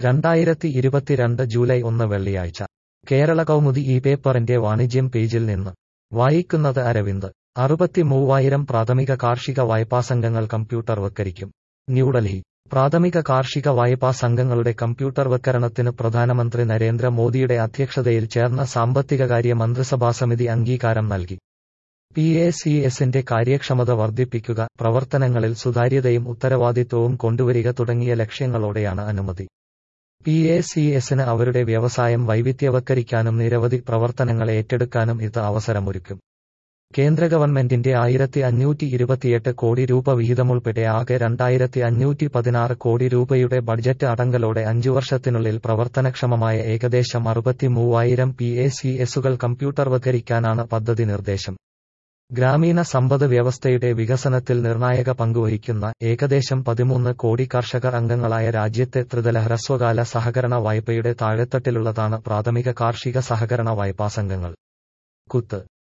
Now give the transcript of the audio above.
2022 July 1 വെള്ളിയാഴ്ച കേരള കൗമുദി ഈ പേപ്പറിന്റെ വാണിജ്യം പേജിൽ നിന്ന് വായിക്കുന്നത് അരവിന്ദ്. 63,000 പ്രാഥമിക കാർഷിക വായ്പാ സംഘങ്ങൾ കമ്പ്യൂട്ടർവത്കരിക്കും. ന്യൂഡൽഹി. പ്രാഥമിക കാർഷിക വായ്പാ സംഘങ്ങളുടെ കമ്പ്യൂട്ടർവത്കരണത്തിന് പ്രധാനമന്ത്രി നരേന്ദ്ര മോദിയുടെ അധ്യക്ഷതയിൽ ചേർന്ന സാമ്പത്തികകാര്യ മന്ത്രിസഭാസമിതി അംഗീകാരം നൽകി. PACSന്റെ കാര്യക്ഷമത വർദ്ധിപ്പിക്കുക, പ്രവർത്തനങ്ങളിൽ സുതാര്യതയും ഉത്തരവാദിത്വവും കൊണ്ടുവരിക തുടങ്ങിയ ലക്ഷ്യങ്ങളോടെയാണ് അനുമതി. PACSന് അവരുടെ വ്യവസായം വൈവിധ്യവത്കരിക്കാനും നിരവധി പ്രവർത്തനങ്ങൾ ഏറ്റെടുക്കാനും ഇത് അവസരമൊരുക്കും. കേന്ദ്ര ഗവൺമെന്റിന്റെ 1,528 കോടി രൂപ വിഹിതമുൾപ്പെടെ ആകെ 2,516 കോടി രൂപയുടെ ബഡ്ജറ്റ് അടങ്കലോടെ 5 വർഷത്തിനുള്ളിൽ പ്രവർത്തനക്ഷമമായ ഏകദേശം 63,000 PACSകൾ കമ്പ്യൂട്ടർവത്കരിക്കാനാണ് പദ്ധതി നിർദ്ദേശം. ഗ്രാമീണ സമ്പദ് വ്യവസ്ഥയുടെ വികസനത്തിൽ നിർണായക പങ്കുവഹിക്കുന്ന ഏകദേശം 13 കോടി കർഷകർ അംഗങ്ങളായ രാജ്യത്തെ ത്രിതല ഹ്രസ്വകാല സഹകരണ വായ്പയുടെ താഴെത്തട്ടിലുള്ളതാണ് പ്രാഥമിക കാർഷിക സഹകരണ വായ്പാ സംഘങ്ങൾ. കുത്ത്